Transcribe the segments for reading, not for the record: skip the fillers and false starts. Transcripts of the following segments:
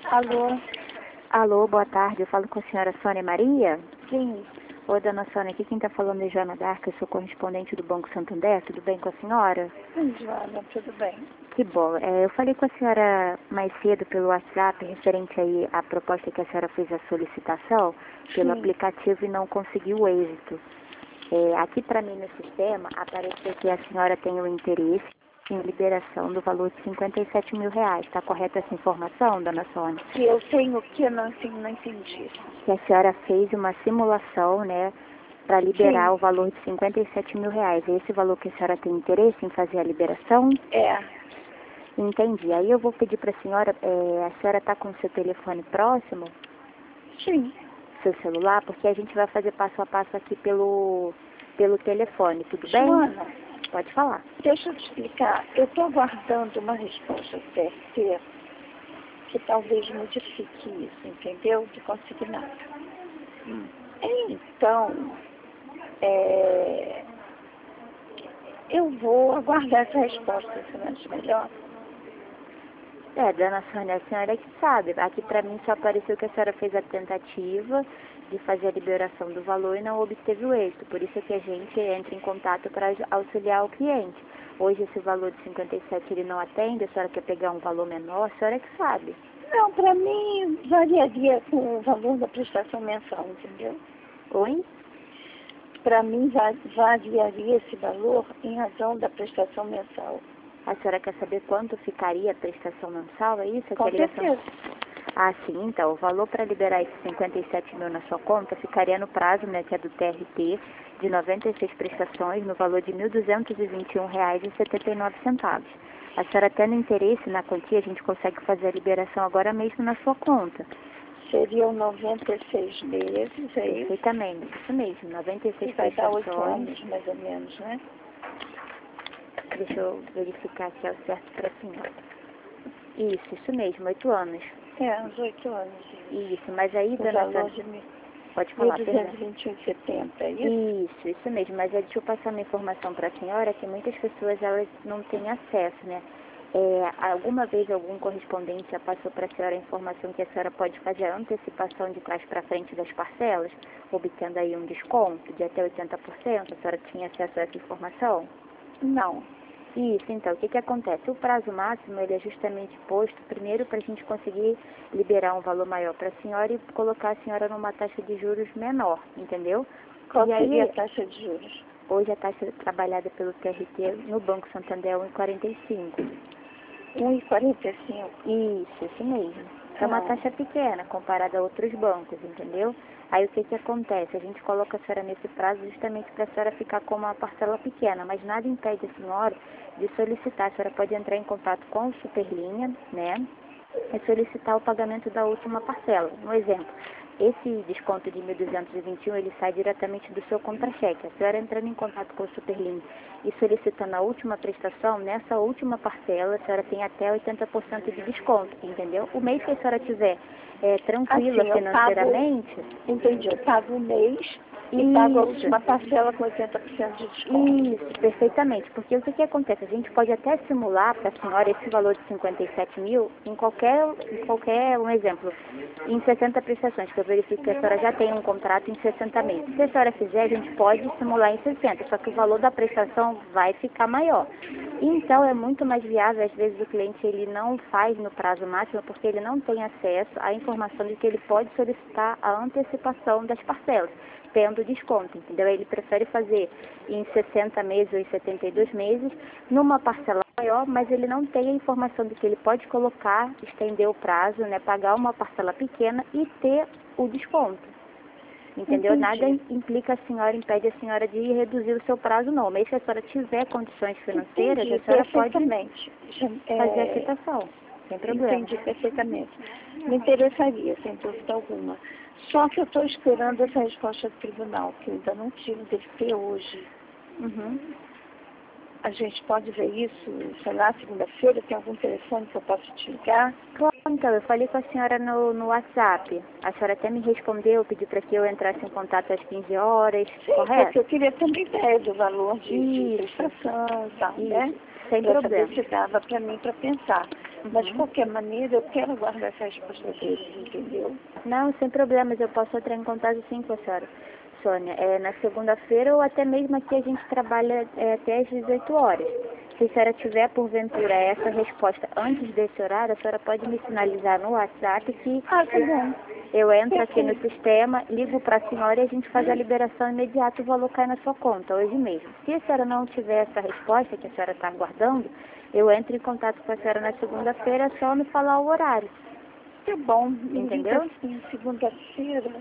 Alô? Alô, boa tarde. Eu falo com a senhora Sônia Maria? Sim. Oi, dona Sônia, aqui quem está falando é Joana D'Arca, eu sou correspondente do Banco Santander. Tudo bem com a senhora? Sim, Joana, tudo bem. Que bom. Eu falei com a senhora mais cedo pelo WhatsApp, referente aí à proposta que a senhora fez a solicitação pelo Sim. aplicativo e não conseguiu êxito. Aqui para mim no sistema apareceu que a senhora tem o interesse em liberação do valor de R$ 57 mil. Está correta essa informação, dona Sônia? Que eu tenho que eu não entendi. Que a senhora fez uma simulação, né, para liberar Sim. o valor de R$ 57 mil. É esse valor que a senhora tem interesse em fazer a liberação? É. Entendi. Aí eu vou pedir para a senhora está com o seu telefone próximo, Sim. seu celular, porque a gente vai fazer passo a passo aqui pelo telefone, tudo bem? Joana, Pode falar. deixa eu te explicar. Eu estou aguardando uma resposta do TSE que talvez modifique isso, entendeu? De consignado. Então, eu vou aguardar essa resposta, se não acha melhor. Dona Sônia, a senhora é que sabe. Aqui para mim só apareceu que a senhora fez a tentativa de fazer a liberação do valor e não obteve o êxito. Por isso é que a gente entra em contato para auxiliar o cliente. Hoje esse valor de 57 ele não atende, a senhora quer pegar um valor menor, a senhora é que sabe. Não, para mim variaria com o valor da prestação mensal, entendeu? Oi? Para mim variaria esse valor em razão da prestação mensal. A senhora quer saber quanto ficaria a prestação mensal, é isso? Com certeza. Ah, sim, então, o valor para liberar esses 57 mil na sua conta ficaria no prazo, né, que é do TRT, de 96 prestações, no valor de R$ 1.221,79. A senhora tendo interesse na quantia, a gente consegue fazer a liberação agora mesmo na sua conta. Seriam 96 meses, é isso? Perfeitamente, isso mesmo, 96 Que vai dar 8 prestações. anos, mais ou menos, né? Deixa eu verificar aqui ao certo para a senhora. Isso mesmo, 8 anos. É, uns 8 anos. Isso, mas aí, O dona valor Sônia, de pode falar, perdão. 1.221,70, é isso? Isso mesmo, mas deixa eu passar uma informação para a senhora que muitas pessoas elas não têm acesso, né? Alguma vez algum correspondente já passou para a senhora a informação que a senhora pode fazer a antecipação de trás para frente das parcelas, obtendo aí um desconto de até 80%? A senhora tinha acesso a essa informação? Não. Isso, então, o que acontece? O prazo máximo ele é justamente posto primeiro para a gente conseguir liberar um valor maior para a senhora e colocar a senhora numa taxa de juros menor, entendeu? Qual E seria aí, a taxa de juros? hoje a taxa trabalhada pelo TRT no Banco Santander é 1,45. 1,45. Isso mesmo. É uma Ah. taxa pequena comparada a outros bancos, entendeu? Aí o que acontece? A gente coloca a senhora nesse prazo justamente para a senhora ficar com uma parcela pequena, mas nada impede a senhora de solicitar. A senhora pode entrar em contato com o Superlinha, né? E solicitar o pagamento da última parcela. Um exemplo, esse desconto de 1.221, ele sai diretamente do seu contra-cheque. A senhora entrando em contato com o Superlinha e solicitando a última prestação, nessa última parcela, a senhora tem até 80% de desconto, entendeu? O mês que a senhora tiver tranquila Assim, financeiramente... Entendi, eu pago um mês e pago a última parcela com 80% de desconto. Isso, perfeitamente. Porque o que acontece? A gente pode até simular para a senhora esse valor de 57 mil em qualquer, um exemplo, em 60 prestações, que eu verifico que a senhora já tem um contrato em 60 meses. Se a senhora fizer, a gente pode simular em 60, só que o valor da prestação vai ficar maior. Então, é muito mais viável, às vezes o cliente ele não faz no prazo máximo, porque ele não tem acesso à informação de que ele pode solicitar a antecipação das parcelas, tendo desconto, entendeu? Ele prefere fazer em 60 meses ou em 72 meses, numa parcela maior, mas ele não tem a informação de que ele pode colocar, estender o prazo, né, pagar uma parcela pequena e ter o desconto. Entendeu? Entendi. Nada implica impede a senhora de reduzir o seu prazo, não. Mas se a senhora tiver condições financeiras, Entendi a senhora pode perfeitamente. fazer a citação, sem problema. Entendi perfeitamente. Me interessaria, sem dúvida alguma. Só que eu estou esperando essa resposta do tribunal, que eu ainda não tive, deve ter hoje. Uhum. A gente pode ver isso, sei lá, segunda-feira, tem algum telefone que eu possa te ligar? Claro, então, eu falei com a senhora no WhatsApp. A senhora até me respondeu, pediu para que eu entrasse em contato às 15 horas, Sim, correto? porque eu queria ter uma ideia do valor de Isso. prestação e tal, Isso, né? sem Para problema. saber se dava para mim para pensar. Mas, de qualquer maneira, eu quero guardar essa resposta deles, entendeu? Não, sem problemas, eu posso entrar em contato sim com a senhora, Sônia. Na segunda-feira ou até mesmo aqui a gente trabalha até às 18 horas. Se a senhora tiver, porventura, essa resposta antes desse horário, a senhora pode me sinalizar no WhatsApp que Ah, tá bom. eu entro aqui no sistema, ligo para a senhora e a gente faz a liberação imediata e o valor cai na sua conta, hoje mesmo. Se a senhora não tiver essa resposta que a senhora está aguardando, eu entro em contato com a senhora na segunda-feira, é só me falar o horário. Tá bom. Entendeu? Assim, segunda-feira.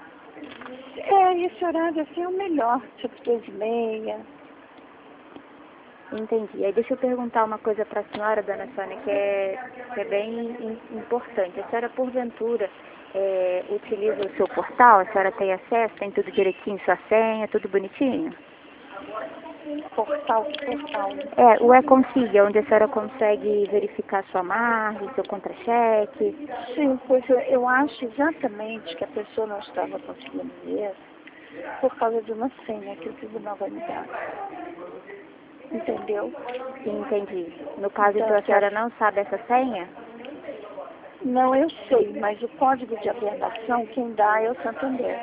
Esse horário assim é o melhor, tipo 2h30. Entendi. Aí deixa eu perguntar uma coisa para a senhora, dona Sônia, que é bem importante. A senhora, porventura, utiliza o seu portal? A senhora tem acesso? Tem tudo direitinho, sua senha, tudo bonitinho? Portal. O E-Consig, onde a senhora consegue verificar sua margem, seu contra-cheque. Sim, pois eu acho exatamente que a pessoa não estava conseguindo ver por causa de uma senha que o tribunal vai me dar. Entendeu? Entendi. No caso, Então, então, a senhora não sabe essa senha? Não, eu sei, mas o código de averbação, quem dá é o Santander.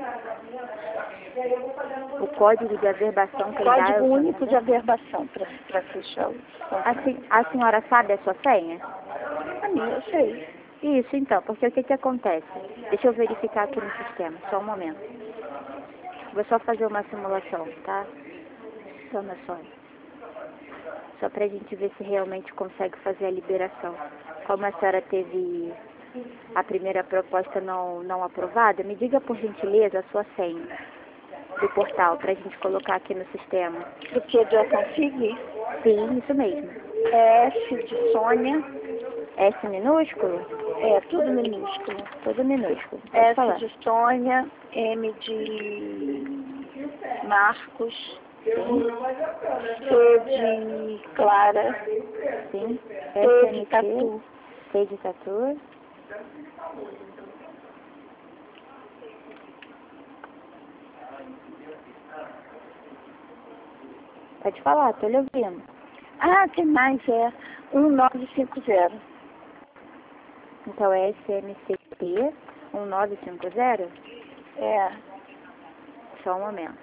O código de averbação quem dá é Código o único de Santander? averbação para fechar o contrato. A senhora sabe a sua senha? A minha eu sei. Isso, então, porque o que acontece? Deixa eu verificar aqui no sistema, só um momento. Vou só fazer uma simulação, tá? Dona Sônia. Só pra gente ver se realmente consegue fazer a liberação. Como a senhora teve a primeira proposta não aprovada, me diga por gentileza a sua senha do portal pra gente colocar aqui no sistema. Porque eu consegui. Sim, isso mesmo. S de Sônia. S minúsculo? Tudo minúsculo. Tudo minúsculo. Pode S falar. de Sônia, M de Marcos, C de Clara, Sim. T de SMT, Tatu. T de Tatu. Pode falar, tô lhe ouvindo. Ah, tem mais, 1950. Então é SMCP 1950? Só um momento.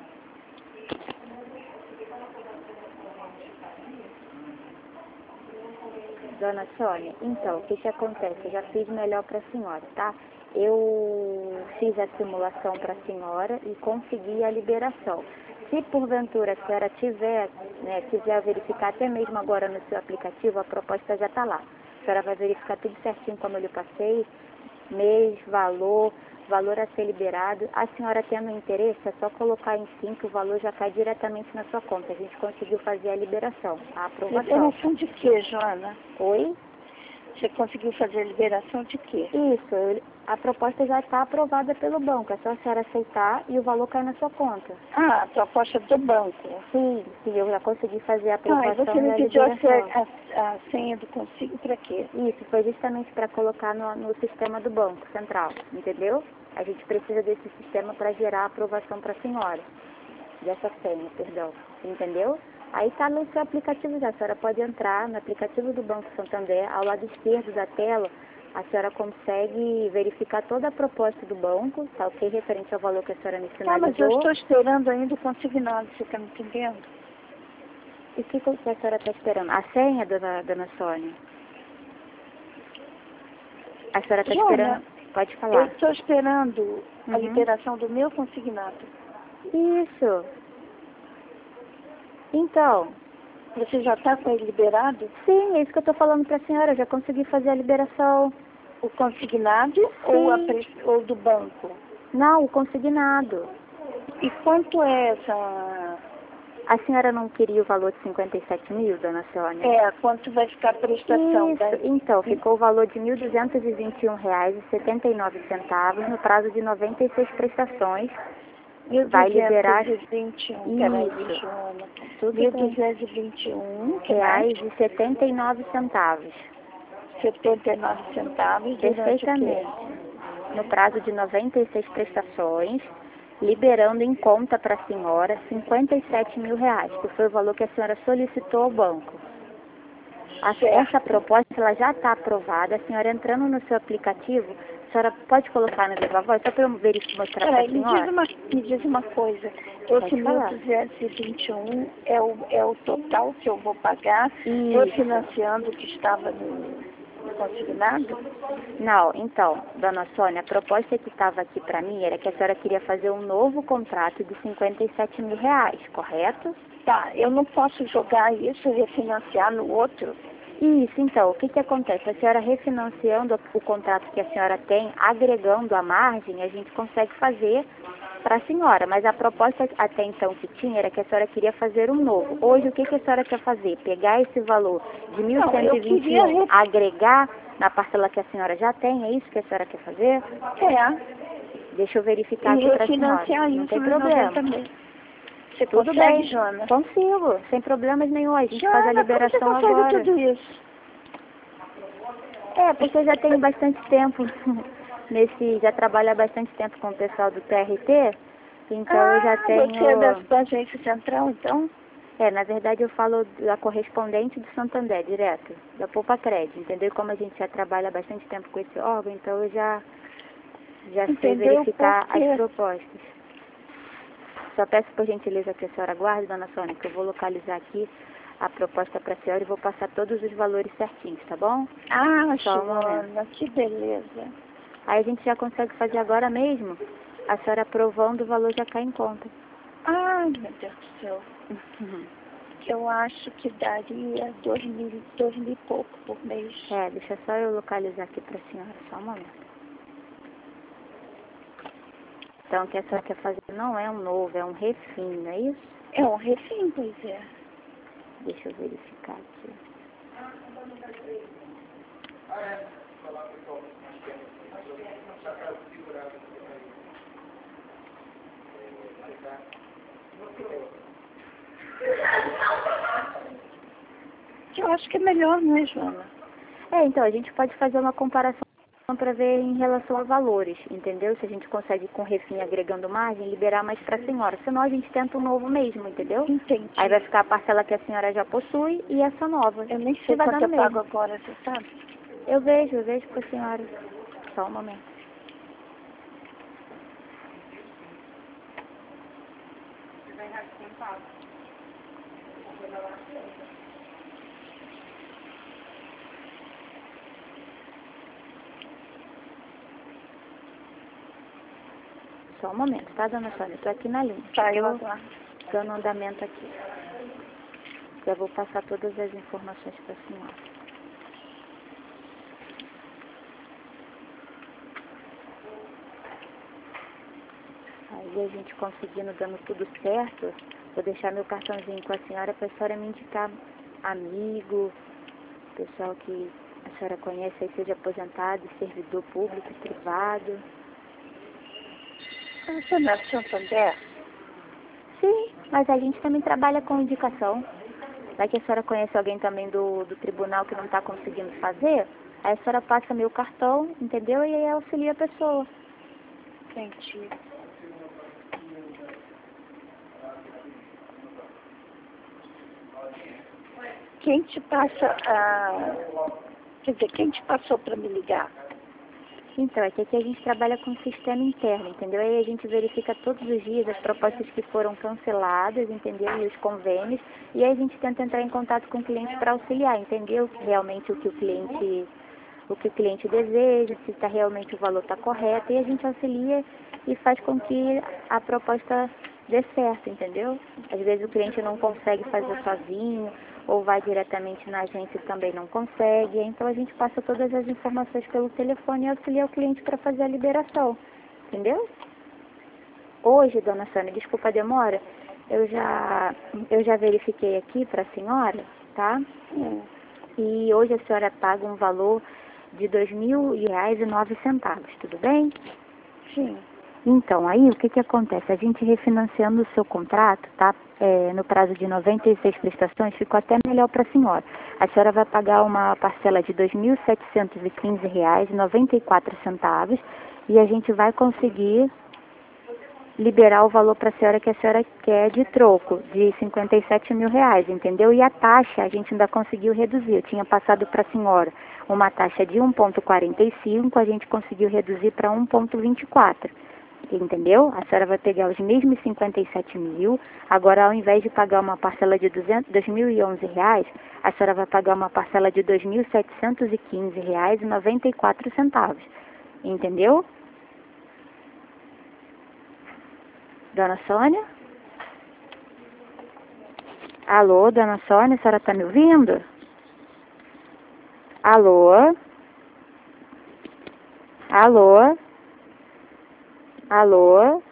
Dona Sônia, então, o que acontece? Eu já fiz melhor para a senhora, tá? Eu fiz a simulação para a senhora e consegui a liberação. Se porventura a senhora quiser verificar até mesmo agora no seu aplicativo, a proposta já está lá. A senhora vai verificar tudo certinho como eu lhe passei, mês, valor a ser liberado. A senhora tendo interesse, é só colocar em sim que o valor já cai diretamente na sua conta. A gente conseguiu fazer a liberação, a aprovação. Liberação de quê, Joana? Oi? Você conseguiu fazer a liberação de quê? Isso, a proposta já está aprovada pelo banco, é só a senhora aceitar e o valor cai na sua conta. Ah, a proposta do banco. Sim, eu já consegui fazer a E aprovação você me da pediu liberação. a senha do consigo para quê? Isso, foi justamente para colocar no sistema do Banco Central, entendeu? A gente precisa desse sistema para gerar a aprovação para a senhora, dessa senha, perdão, entendeu? Aí está no seu aplicativo já, a senhora pode entrar no aplicativo do Banco Santander, ao lado esquerdo da tela, a senhora consegue verificar toda a proposta do banco, tá ok? Referente ao valor que a senhora me sinalizou. Mas eu estou esperando ainda o consignado, você está me entendendo? E o que a senhora está esperando? A senha, dona Sônia? A senhora está esperando? Pode falar. Eu estou esperando a liberação do meu consignado. Isso. Então. Você já está com ele liberado? Sim, é isso que eu estou falando para a senhora. Eu já consegui fazer a liberação. O consignado ou do banco? Não, o consignado. E quanto é essa... A senhora não queria o valor de 57 mil, dona Sônia? Quanto vai ficar a prestação? Isso, então, ficou o valor de R$ 1.221,79 no prazo de 96 prestações. Vai liberar... 1.221, peraí, Joana. 1.221 reais e 79 centavos. 79 centavos Perfeitamente. No prazo de 96 prestações, liberando em conta para a senhora R$ 57 mil, que foi o valor que a senhora solicitou ao banco. Essa proposta ela já está aprovada. A senhora entrando no seu aplicativo, a senhora pode colocar no Viva Voz, só para eu mostrar para a senhora? Me diz uma coisa, esse 1.221 é o total que eu vou pagar, refinanciando o que estava no consignado? Não, então, dona Sônia, a proposta que estava aqui para mim era que a senhora queria fazer um novo contrato de R$57 mil, correto? Tá, eu não posso jogar isso e refinanciar no outro? Isso, então, o que acontece? A senhora refinanciando o contrato que a senhora tem, agregando a margem, a gente consegue fazer para a senhora, mas a proposta até então que tinha era que a senhora queria fazer um novo. Hoje, o que a senhora quer fazer? Pegar esse valor de 1.121, agregar na parcela que a senhora já tem, é isso que a senhora quer fazer? Deixa eu verificar aqui para a senhora. Não tem problema. Você tudo consegue, bem, Joana? Consigo, sem problemas nenhum. A gente faz a liberação como você agora. consegue tudo isso? Porque eu já tenho bastante tempo já trabalho há bastante tempo com o pessoal do TRT, então eu já tenho... Você é da agência central, então? Na verdade eu falo da correspondente do Santander, direto, da Poupa Crédito, entendeu? Como a gente já trabalha há bastante tempo com esse órgão, então eu já sei verificar as propostas. Só peço por gentileza que a senhora aguarde, dona Sônia, que eu vou localizar aqui a proposta para a senhora e vou passar todos os valores certinhos, tá bom? Joana, que beleza. Aí a gente já consegue fazer agora mesmo. A senhora aprovando, o valor já cai em conta. Meu Deus do céu. Eu acho que daria 2.000 e pouco por mês. Deixa só eu localizar aqui para a senhora, só um momento. Então, o que a senhora quer fazer não é um novo, é um refim, não é isso? É um refim, pois é. Deixa eu verificar aqui. Eu acho que é melhor, não é, Joana? Então, a gente pode fazer uma comparação para ver em relação a valores, entendeu? Se a gente consegue com o refim agregando margem, liberar mais para a senhora. Senão a gente tenta um novo mesmo, entendeu? Entendi. Aí vai ficar a parcela que a senhora já possui e essa nova. Eu nem sei quanto eu pago agora, você sabe? Eu vejo para a senhora. Só um momento. Só um momento, tá, dona Sônia? Estou aqui na linha. Tá, eu aguardo. Dando andamento aqui. Já vou passar todas as informações para a senhora. Aí a gente conseguindo, dando tudo certo, vou deixar meu cartãozinho com a senhora para a senhora me indicar amigo, pessoal que a senhora conhece aí, seja aposentado, servidor público, privado. Você não é do Santander? Sim, mas a gente também trabalha com indicação. Vai que a senhora conhece alguém também do tribunal que não está conseguindo fazer, aí a senhora passa meu cartão, entendeu? E aí auxilia a pessoa. Entendi. Quem te passa Quer dizer, quem te passou para me ligar? Então, é que aqui a gente trabalha com sistema interno, entendeu? Aí a gente verifica todos os dias as propostas que foram canceladas, entendeu? E os convênios. E aí a gente tenta entrar em contato com o cliente para auxiliar, entendeu? Realmente o que o cliente deseja, se realmente o valor está correto. E a gente auxilia e faz com que a proposta dê certo, entendeu? Às vezes o cliente não consegue fazer sozinho, ou vai diretamente na agência e também não consegue. Então a gente passa todas as informações pelo telefone e auxilia o cliente para fazer a liberação, entendeu? Hoje, dona Sônia, desculpa a demora, eu já verifiquei aqui para a senhora, tá? E hoje a senhora paga um valor de R$2.000,09, tudo bem? Sim. Então, aí o que acontece? A gente refinanciando o seu contrato, tá? No prazo de 96 prestações, ficou até melhor para a senhora. A senhora vai pagar uma parcela de R$2.715,94 e a gente vai conseguir liberar o valor para a senhora que a senhora quer de troco, de 57 mil reais, entendeu? E a taxa a gente ainda conseguiu reduzir. Eu tinha passado para a senhora uma taxa de 1,45, a gente conseguiu reduzir para 1,24. Entendeu? A senhora vai pegar os mesmos 57 mil, agora ao invés de pagar uma parcela de R$2.011, a senhora vai pagar uma parcela de R$2.715,94. Entendeu? Dona Sônia? Alô, Dona Sônia, a senhora está me ouvindo? Alô? Alô? Alô?